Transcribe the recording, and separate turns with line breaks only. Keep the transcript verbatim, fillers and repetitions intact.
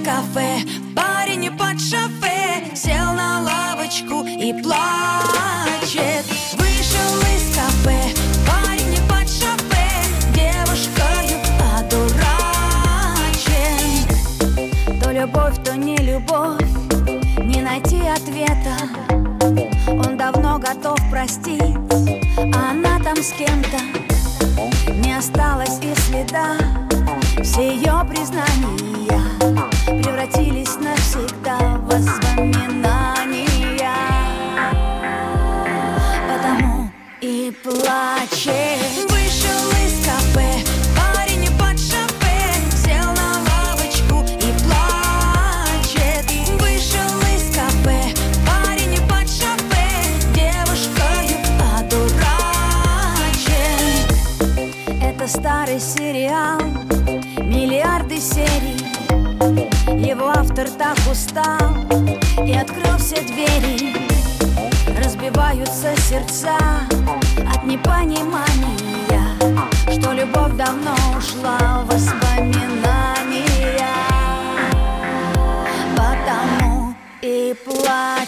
кафе, парень под шофе сел на лавочку и плачет. Вышел из кафе, парень под шофе девушкою одурачен. То любовь, то не любовь, не найти ответа. Он давно готов простить, а она там с кем-то. Не осталось и следа. Все ее признания превратились навсегда в воспоминания. Потому и плачет. Вышел из кафе, парень под шофе сел на лавочку и плачет. Вышел из кафе, парень под шофе девушкою одурачен. Это старый сериал, миллиарды серий. Его автор так устал и открыл все двери. Разбиваются сердца от непонимания, что любовь давно ушла в воспоминания. Потому и плачет.